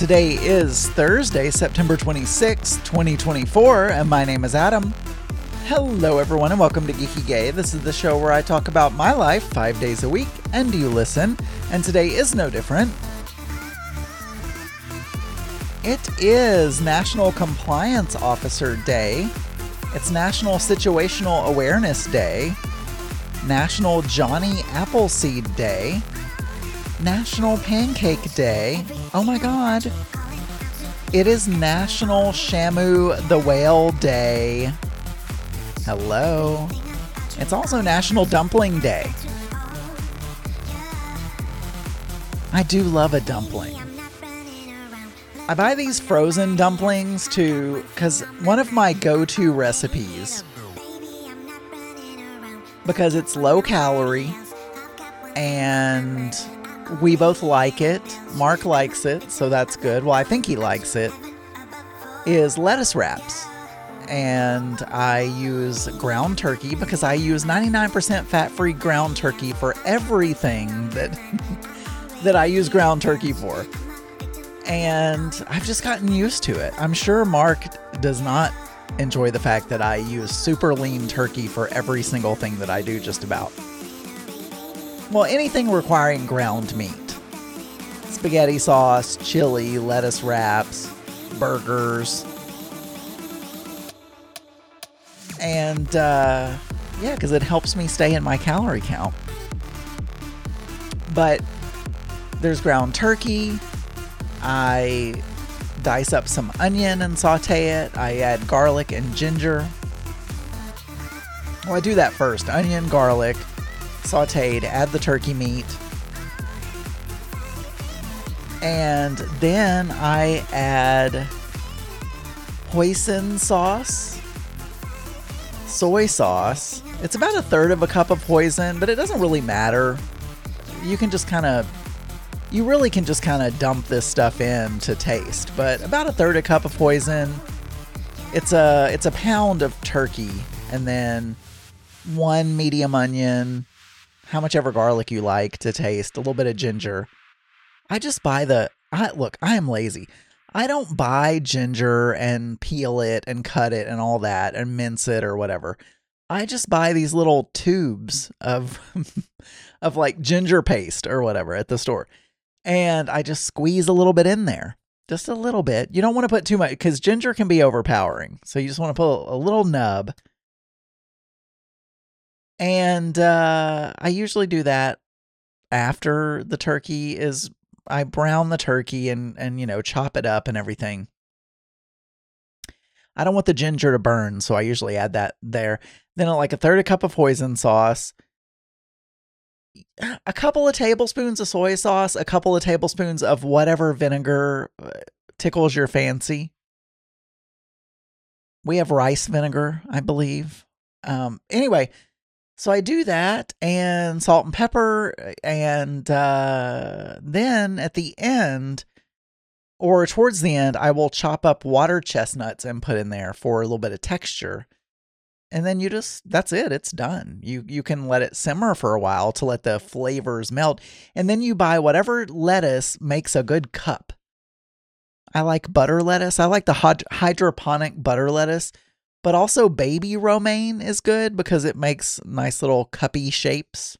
Today is Thursday, September 26, 2024, and my name is Adam. Hello, everyone, and welcome to Geeky Gay. This is the show where I talk about my life 5 days a week, and you listen, and today is no different. It is National Compliance Officer Day. It's National Situational Awareness Day. National Johnny Appleseed Day. National Pancake Day. Oh my god. It is National Shamu the Whale Day. Hello. It's also National Dumpling Day. I do love a dumpling. I buy these frozen dumplings too, because one of my go-to recipes, because it's low calorie and we both like it. Mark likes it, so that's good. Well, I think he likes it. Is lettuce wraps. And I use ground turkey because I use 99% fat-free ground turkey for everything that I use ground turkey for. And I've just gotten used to it. I'm sure Mark does not enjoy the fact that I use super lean turkey for every single thing that I do, just about. Well, anything requiring ground meat. Spaghetti sauce, chili, lettuce wraps, burgers. And, because it helps me stay in my calorie count. But there's ground turkey. I dice up some onion and saute it. I add garlic and ginger. Well, I do that first. Onion, garlic, sauteed, add the turkey meat. And then I add hoisin sauce, soy sauce. It's about 1/3 of a cup of hoisin, but it doesn't really matter. You really can just kind of dump this stuff in to taste. But about 1/3 a cup of hoisin. It's a pound of turkey, and then 1 medium onion, how much ever garlic you like to taste, a little bit of ginger. I just buy look, I am lazy. I don't buy ginger and peel it and cut it and all that and mince it or whatever. I just buy these little tubes of of like ginger paste or whatever at the store. And I just squeeze a little bit in there. Just a little bit. You don't want to put too much because ginger can be overpowering. So you just want to put a little nub. And I usually do that after the turkey is, I brown the turkey and chop it up and everything. I don't want the ginger to burn, so I usually add that there. Then like 1/3 a cup of hoisin sauce, a couple of tablespoons of soy sauce, a couple of tablespoons of whatever vinegar tickles your fancy. We have rice vinegar, I believe. Anyway, so I do that, and salt and pepper, and then at the end, or towards the end, I will chop up water chestnuts and put in there for a little bit of texture. And then that's it. It's done. You can let it simmer for a while to let the flavors melt. And then you buy whatever lettuce makes a good cup. I like butter lettuce. I like the hydroponic butter lettuce. But also baby romaine is good because it makes nice little cuppy shapes.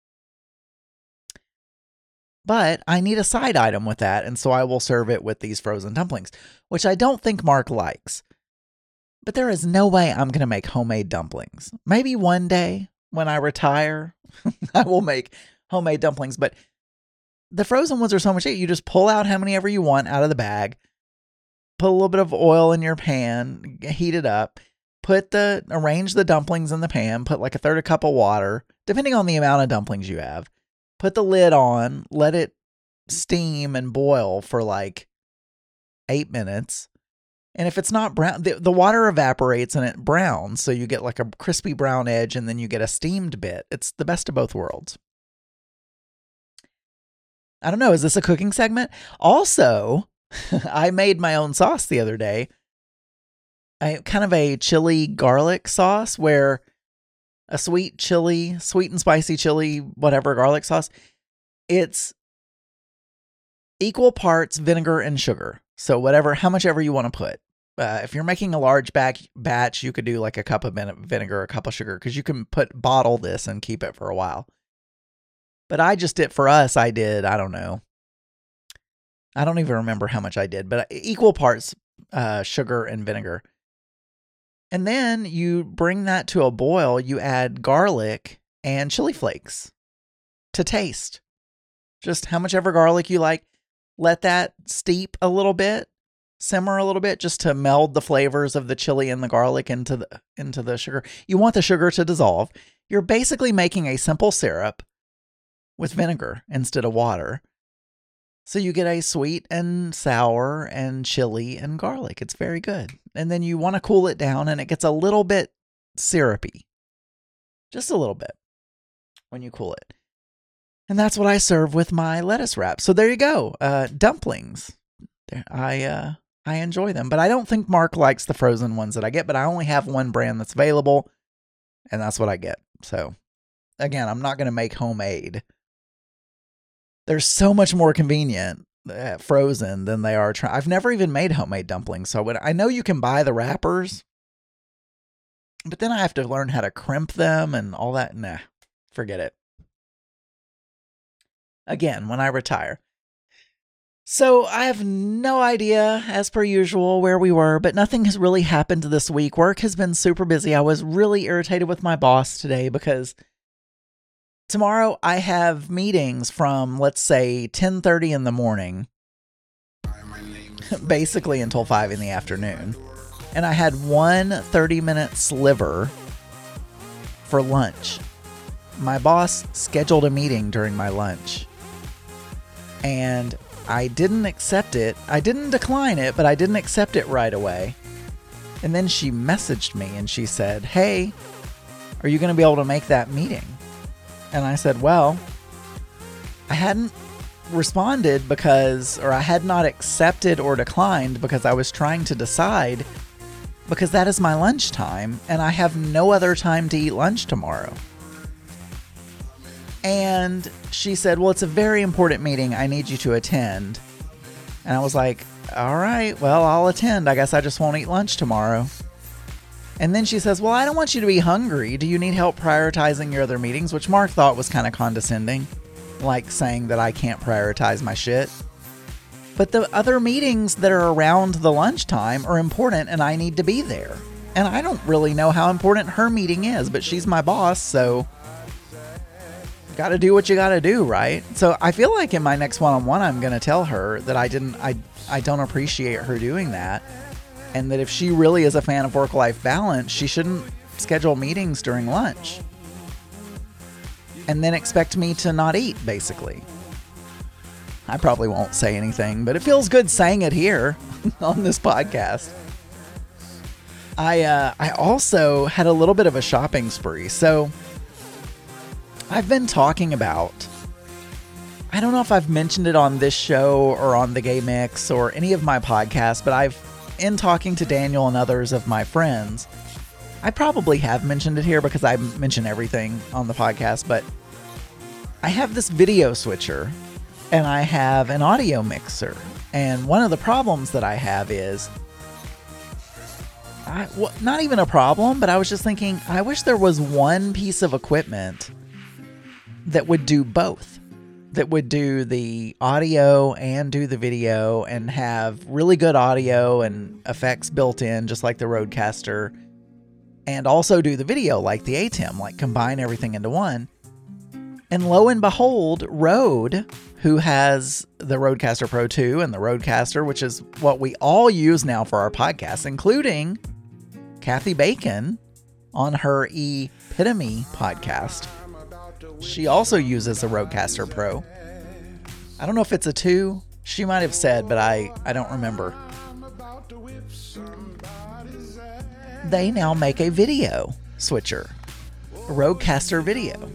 But I need a side item with that, and so I will serve it with these frozen dumplings, which I don't think Mark likes. But there is no way I'm going to make homemade dumplings. Maybe one day when I retire, I will make homemade dumplings. But the frozen ones are so much easier. You just pull out how many ever you want out of the bag, put a little bit of oil in your pan, heat it up, arrange the dumplings in the pan, put like 1/3 a cup of water, depending on the amount of dumplings you have. Put the lid on, let it steam and boil for like 8 minutes. And if it's not brown, the water evaporates and it browns. So you get like a crispy brown edge and then you get a steamed bit. It's the best of both worlds. I don't know. Is this a cooking segment? Also, I made my own sauce the other day. Kind of a chili garlic sauce where a sweet and spicy chili, whatever garlic sauce. It's equal parts vinegar and sugar. So how much ever you want to put. If you're making a large batch, you could do like a cup of vinegar, a cup of sugar, because you can bottle this and keep it for a while. But I did, I don't know. I don't even remember how much I did, but equal parts sugar and vinegar. And then you bring that to a boil. You add garlic and chili flakes to taste. Just how much ever garlic you like. Let that steep a little bit, simmer a little bit, just to meld the flavors of the chili and the garlic into the sugar. You want the sugar to dissolve. You're basically making a simple syrup with vinegar instead of water. So you get a sweet and sour and chili and garlic. It's very good. And then you want to cool it down, and it gets a little bit syrupy. Just a little bit when you cool it. And that's what I serve with my lettuce wrap. So there you go. Dumplings. I enjoy them, but I don't think Mark likes the frozen ones that I get, but I only have one brand that's available, and that's what I get. So again, I'm not going to make homemade. They're so much more convenient frozen than they are. I've never even made homemade dumplings. So I know you can buy the wrappers, but then I have to learn how to crimp them and all that. Nah, forget it. Again, when I retire. So I have no idea, as per usual, where we were, but nothing has really happened this week. Work has been super busy. I was really irritated with my boss today because tomorrow I have meetings from, let's say, 10:30 in the morning, basically until 5 in the afternoon. And I had one 30-minute sliver for lunch. My boss scheduled a meeting during my lunch, and I didn't accept it. I didn't decline it, but I didn't accept it right away. And then she messaged me and she said, "Hey, are you going to be able to make that meeting?" And I said, well, I hadn't responded I had not accepted or declined because I was trying to decide, because that is my lunch time and I have no other time to eat lunch tomorrow. And she said, well, it's a very important meeting. I need you to attend. And I was like, all right, well, I'll attend. I guess I just won't eat lunch tomorrow. And then she says, well, I don't want you to be hungry. Do you need help prioritizing your other meetings? Which Mark thought was kind of condescending, like saying that I can't prioritize my shit. But the other meetings that are around the lunchtime are important and I need to be there. And I don't really know how important her meeting is, but she's my boss, so got to do what you got to do, right? So I feel like in my next one-on-one, I'm going to tell her that I don't appreciate her doing that. And that if she really is a fan of work-life balance, she shouldn't schedule meetings during lunch. And then expect me to not eat, basically. I probably won't say anything, but it feels good saying it here on this podcast. I also had a little bit of a shopping spree. So I've been talking about, I don't know if I've mentioned it on this show or on the Gay Mix or any of my podcasts, but in talking to Daniel and others of my friends, I probably have mentioned it here because I mention everything on the podcast, but I have this video switcher and I have an audio mixer. And one of the problems that I have is, not even a problem, but I was just thinking, I wish there was one piece of equipment that would do both. That would do the audio and do the video and have really good audio and effects built in, just like the Rodecaster, and also do the video like the ATEM, like combine everything into one. And lo and behold, Rode, who has the Rodecaster Pro 2 and the Rodecaster, which is what we all use now for our podcasts, including Kathy Bacon on her Epitome podcast. She also uses the Rodecaster Pro. I don't know if it's a 2. She might have said, but I don't remember. They now make a video switcher. A Rodecaster Video.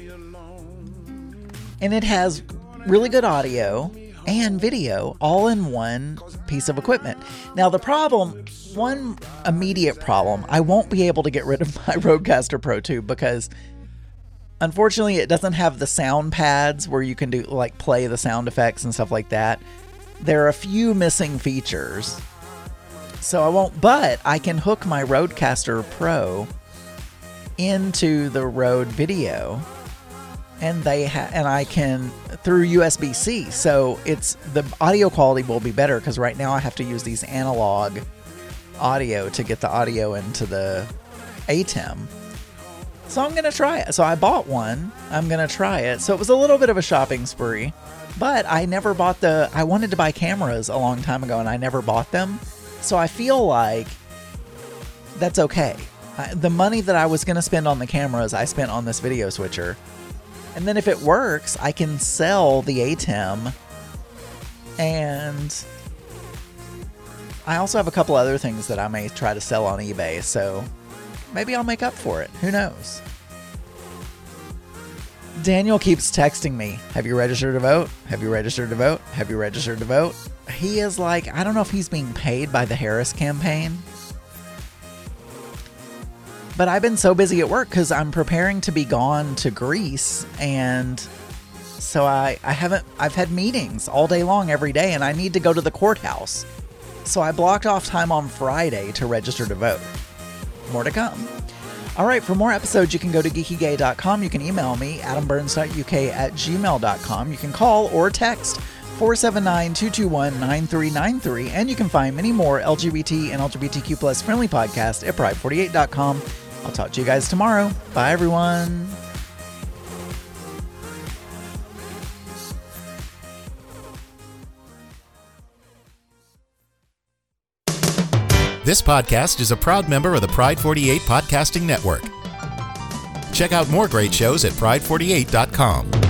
And it has really good audio and video all in one piece of equipment. Now the problem, one immediate problem, I won't be able to get rid of my Rodecaster Pro 2 because Unfortunately, it doesn't have the sound pads where you can do like play the sound effects and stuff like that. There are a few missing features. So I won't, but I can hook my Rodecaster Pro into the Rode Video, and I can through USB-C. So the audio quality will be better, because right now I have to use these analog audio to get the audio into the ATEM. So I'm gonna try it. So I bought one. I'm gonna try it. So it was a little bit of a shopping spree, but I never bought I wanted to buy cameras a long time ago, and I never bought them. So I feel like that's okay. The money that I was going to spend on the cameras, I spent on this video switcher. And then if it works, I can sell the ATEM. And I also have a couple other things that I may try to sell on eBay. So maybe I'll make up for it. Who knows? Daniel keeps texting me, have you registered to vote? Have you registered to vote? Have you registered to vote? He is like, I don't know if he's being paid by the Harris campaign. But I've been so busy at work because I'm preparing to be gone to Greece. And so I've had meetings all day long every day, and I need to go to the courthouse. So I blocked off time on Friday to register to vote. More to come. All right, for more episodes, you can go to geekygay.com. You can email me, adamburns.uk@gmail.com. You can call or text 479-221-9393. And you can find many more LGBT and LGBTQ plus friendly podcasts at pride48.com. I'll talk to you guys tomorrow. Bye, everyone. This podcast is a proud member of the Pride 48 Podcasting Network. Check out more great shows at pride48.com.